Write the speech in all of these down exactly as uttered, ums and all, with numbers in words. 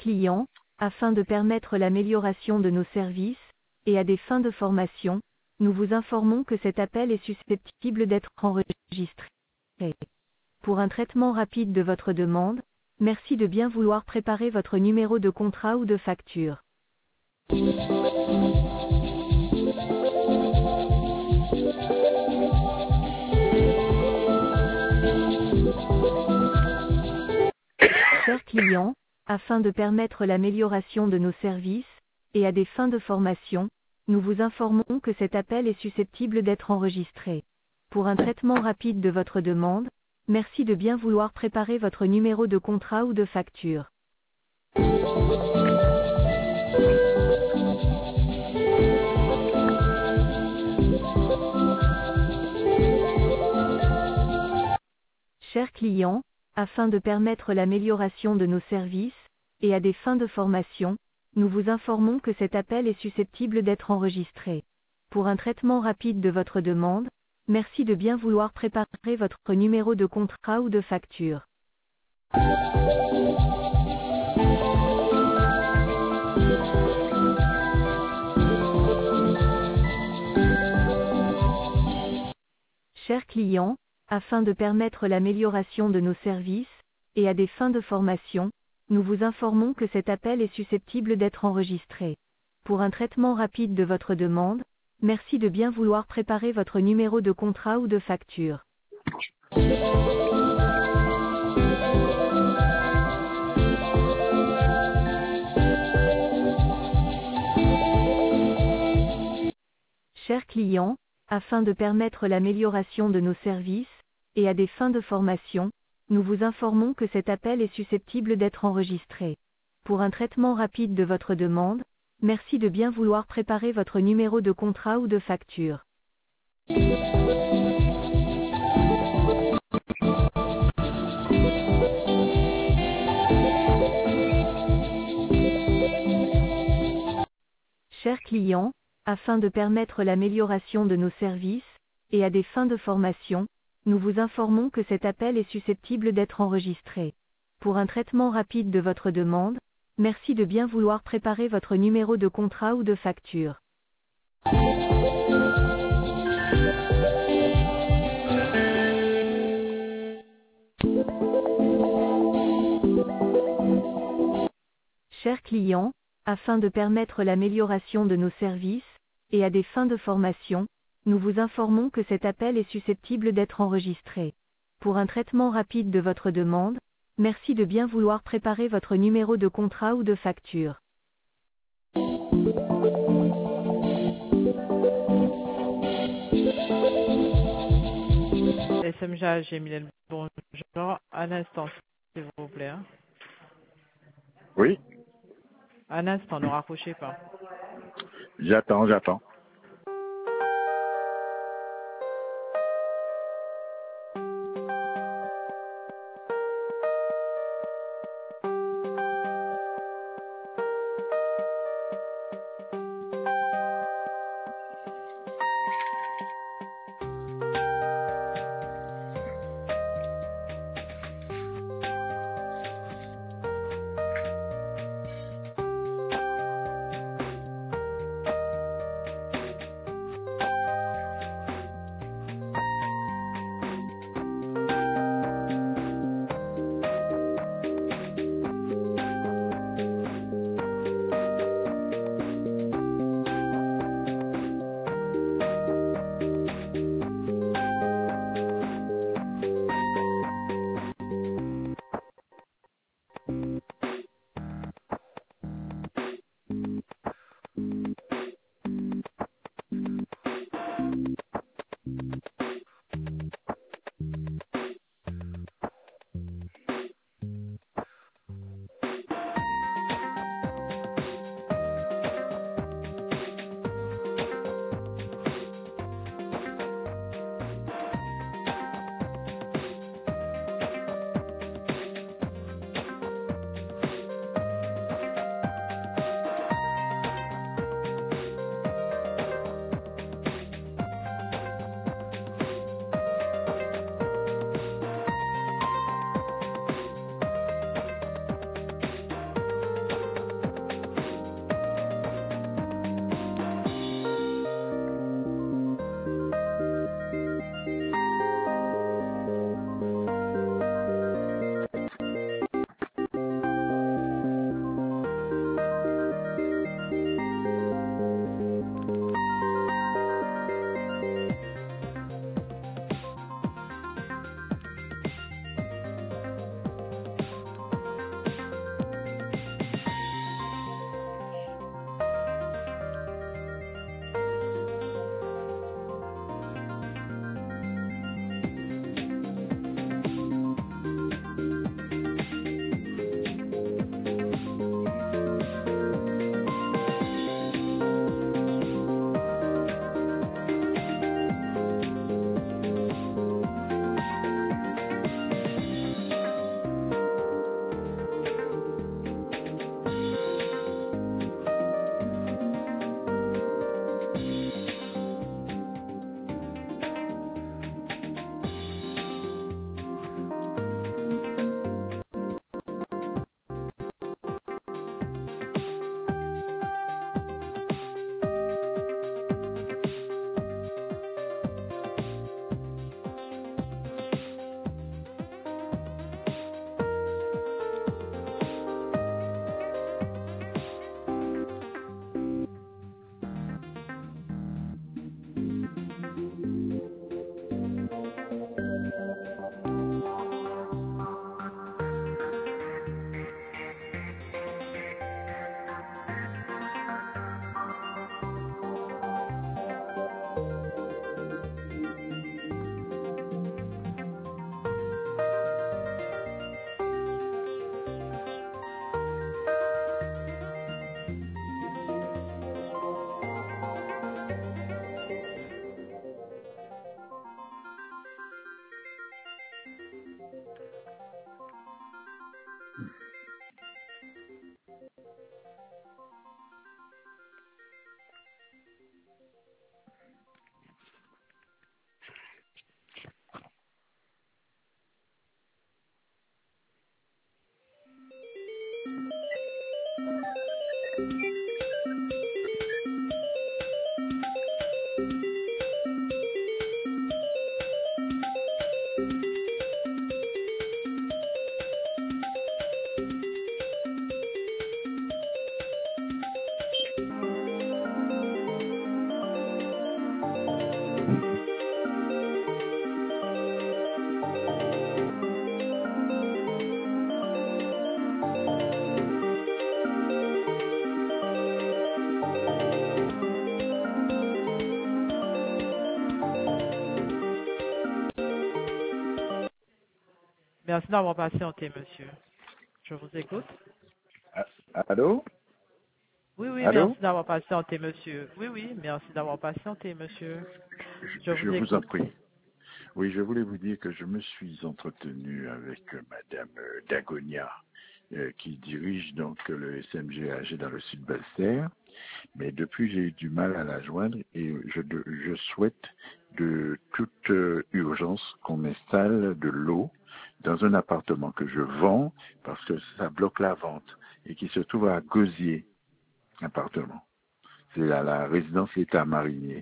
client, afin de permettre l'amélioration de nos services, et à des fins de formation, nous vous informons que cet appel est susceptible d'être enregistré. Pour un traitement rapide de votre demande, merci de bien vouloir préparer votre numéro de contrat ou de facture. Chers clients, afin de permettre l'amélioration de nos services, et à des fins de formation, nous vous informons que cet appel est susceptible d'être enregistré. Pour un traitement rapide de votre demande, merci de bien vouloir préparer votre numéro de contrat ou de facture. Chers clients, afin de permettre l'amélioration de nos services, et à des fins de formation, nous vous informons que cet appel est susceptible d'être enregistré. Pour un traitement rapide de votre demande, merci de bien vouloir préparer votre numéro de contrat ou de facture. Chers clients, afin de permettre l'amélioration de nos services, et à des fins de formation, nous vous informons que cet appel est susceptible d'être enregistré. Pour un traitement rapide de votre demande, merci de bien vouloir préparer votre numéro de contrat ou de facture. Chers clients, afin de permettre l'amélioration de nos services, et à des fins de formation, nous vous informons que cet appel est susceptible d'être enregistré. Pour un traitement rapide de votre demande, merci de bien vouloir préparer votre numéro de contrat ou de facture. Chers clients, afin de permettre l'amélioration de nos services, et à des fins de formation, nous vous informons que cet appel est susceptible d'être enregistré. Pour un traitement rapide de votre demande, merci de bien vouloir préparer votre numéro de contrat ou de facture. Chers clients, afin de permettre l'amélioration de nos services, et à des fins de formation, nous vous informons que cet appel est susceptible d'être enregistré. Pour un traitement rapide de votre demande, merci de bien vouloir préparer votre numéro de contrat ou de facture. S M J, j'ai mis le bonjour. Un instant, s'il vous plaît. Hein. Oui. Un instant, ne raccrochez pas. J'attends, j'attends. Merci d'avoir patienté, monsieur. Je vous écoute. Ah, allô? Oui, oui, Allô? merci d'avoir patienté, monsieur. Oui, oui, merci d'avoir patienté, monsieur. Je Je, je vous vous en écoute. prie. Oui, je voulais vous dire que je me suis entretenu avec euh, Madame euh, Dagonia, euh, qui dirige donc euh, le S M G A G dans le sud Balster, mais depuis j'ai eu du mal à la joindre et je, de- je souhaite de toute euh, urgence qu'on installe de l'eau dans un appartement que je vends parce que ça bloque la vente et qui se trouve à Gosier, appartement. C'est à la résidence État Marinier.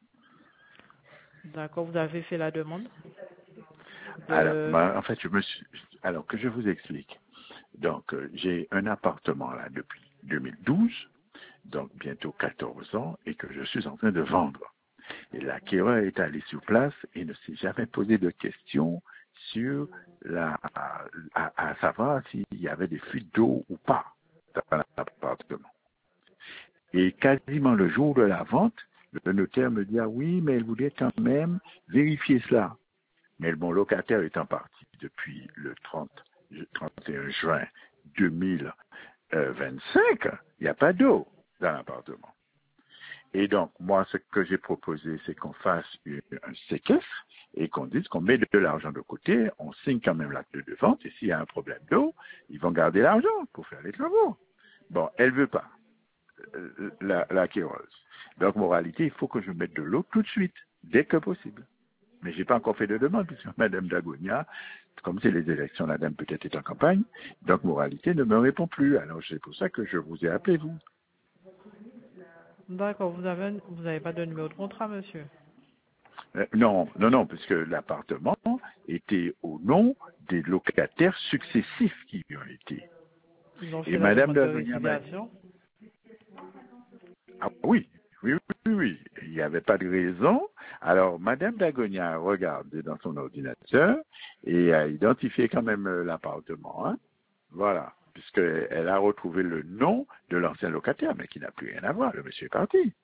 D'accord, vous avez fait la demande Alors, de... bah, en fait, je me suis, alors que je vous explique. Donc, euh, j'ai un appartement là depuis deux mille douze, donc bientôt quatorze ans, et que je suis en train de vendre. Et l'acquéreur est allé sur place et ne s'est jamais posé de questions sur la, à, à- à savoir s'il y avait des fuites d'eau ou pas dans l'appartement. Et quasiment le jour de la vente, le notaire me dit, ah oui, mais il voulait quand même vérifier cela. Mais mon locataire étant parti depuis le trente, trente et un juin deux mille vingt-cinq, il n'y a pas d'eau dans l'appartement. Et donc, moi, ce que j'ai proposé, c'est qu'on fasse une- un séquestre et qu'on dise qu'on met de l'argent de côté, on signe quand même l'acte de vente, et s'il y a un problème d'eau, ils vont garder l'argent pour faire les travaux. Bon, elle veut pas, euh, la, la quéreuse. Donc, moralité, il faut que je mette de l'eau tout de suite, dès que possible. Mais j'ai pas encore fait de demande, puisque Madame Dagonia, comme c'est les élections, la dame peut-être est en campagne, donc moralité ne me répond plus. Alors c'est pour ça que je vous ai appelé, vous. D'accord, vous avez, un- vous n'avez pas de numéro de contrat, monsieur. Euh, non, non, non, puisque l'appartement était au nom des locataires successifs qui y ont été. Ils ont Et fait la Madame demande de Dagonia m'a dit, résiliation. ah oui, oui, oui, oui, oui, il n'y avait pas de raison. Alors Madame Dagonia a regardé dans son ordinateur et a identifié quand même euh, l'appartement, hein. Voilà, puisqu'elle a retrouvé le nom de l'ancien locataire, mais qui n'a plus rien à voir. Le monsieur est parti.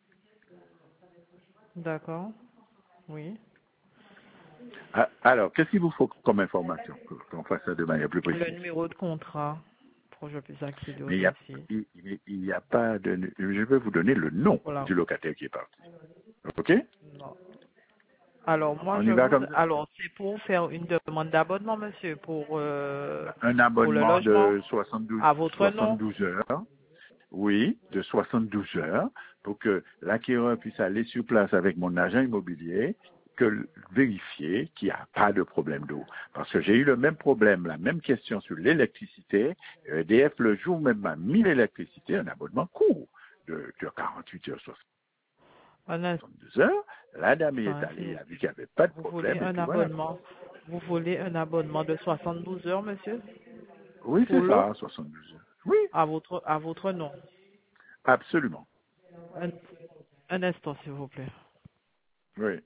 D'accord, oui. Ah, alors, qu'est-ce qu'il vous faut comme information pour qu'on fasse ça de manière plus Le précise? numéro de contrat pour que je puisse accéder au Mais il n'y a, dossier. il, il- il y a pas de... Je vais vous donner le nom Voilà. du locataire qui est parti. OK? Non. Alors, moi, On je y va vous... comme ça. Alors, c'est pour faire une demande d'abonnement, monsieur, pour, euh, Un pour le abonnement logement de soixante-douze, à votre nom. soixante-douze heures. Oui, de soixante-douze heures, pour que l'acquéreur puisse aller sur place avec mon agent immobilier, que vérifier qu'il n'y a pas de problème d'eau. Parce que j'ai eu le même problème, la même question sur l'électricité. E D F, le jour même, m'a mis l'électricité, un abonnement court de, de quarante-huit heures, Un instant, soixante-douze heures. La dame est s'il allée, vous elle a vu plaît. qu'il n'y avait pas de Vous voulez problème, et un puis voilà. abonnement Vous voulez un abonnement de soixante-douze heures, monsieur, Oui, pour c'est l'eau ça, soixante-douze heures. Oui, à votre, à votre nom. absolument. Un, un instant, s'il vous plaît. Oui.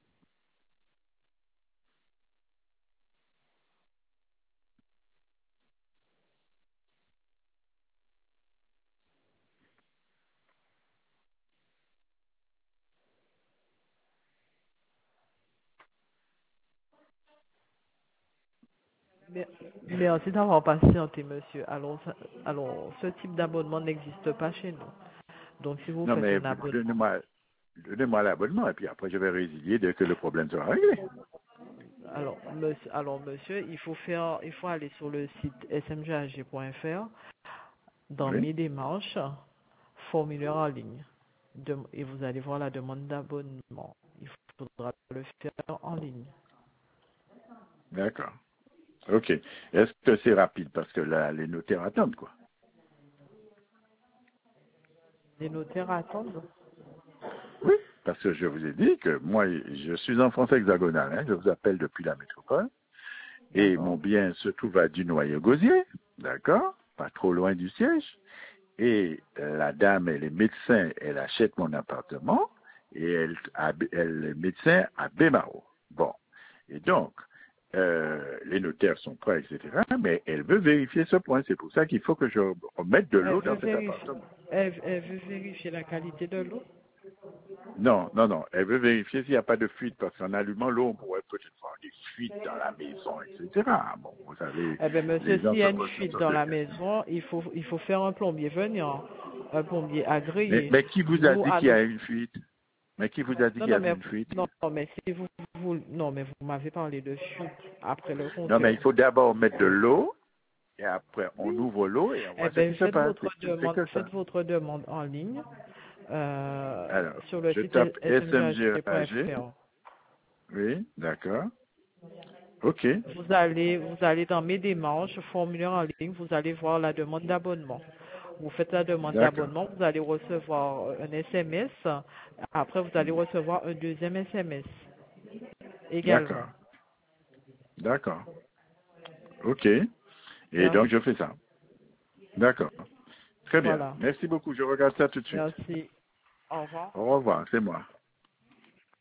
Mer- Merci d'avoir patienté, monsieur. Alors, ça- alors, ce type d'abonnement n'existe pas chez nous. Donc, si vous Non, faites mais un abonnement, donnez-moi donnez-moi l'abonnement, et puis après je vais résilier dès que le problème sera réglé. alors, monsieur, alors, monsieur, il faut faire, il faut aller sur le site s m g a g point f r dans Oui, mes démarches, formulaire en ligne. De- et vous allez voir la demande d'abonnement. Il faudra le faire en ligne. d'accord. OK. Est-ce que c'est rapide? Parce que là, les notaires attendent, quoi. Les notaires attendent. Oui, parce que je vous ai dit que moi, je suis en France hexagonale, hein, je vous appelle depuis la métropole, et mon D'accord. bien se trouve à Dunoyer-Gosier, d'accord? Pas trop loin du siège. Et euh, la dame, elle est médecin, elle achète mon appartement, et elle, hab- elle est médecin à Bémaro. Bon. Et donc, euh, les notaires sont prêts, et cetera, mais elle veut vérifier ce point. C'est pour ça qu'il faut que je remette de Elle l'eau veut dans cet vérifier, appartement. elle, elle veut vérifier la qualité de l'eau. Non, non, non. Elle veut vérifier s'il n'y a pas de fuite, parce qu'en allumant l'eau, on pourrait peut-être voir des fuite dans la maison, et cetera. Bon, vous savez, Eh bien, monsieur, les gens s'il y se a une posent fuite toutes sortes dans de la questions. maison, il faut, il faut faire un plombier venant, un plombier Mais, agréé. mais qui vous a Nous, dit à qu'il y nous. a une fuite? Mais qui vous a dit Non, qu'il y non, avait mais, une fuite? non, mais si vous, vous, non, mais vous m'avez parlé de fuite après le Non, mais il compteur. faut d'abord mettre de l'eau, et après on ouvre l'eau et on Eh voit ce bien, qui se faites passe. votre C'est c'est demande, que faites ça. votre demande en ligne, euh, Alors, sur le je site tape S M G A G. smghg.fr. Oui, d'accord. OK, Vous allez, vous allez dans mes démarches, formulaire en ligne, vous allez voir la demande d'abonnement. Vous faites la demande d'accord, d'abonnement, vous allez recevoir un S M S. Après, vous allez recevoir un deuxième S M S également. d'accord, d'accord. OK. Et donc, Merci. je fais ça. D'accord. Très bien. Voilà. Merci beaucoup. Je regarde ça tout de suite. Merci. Au revoir. Au revoir. C'est moi.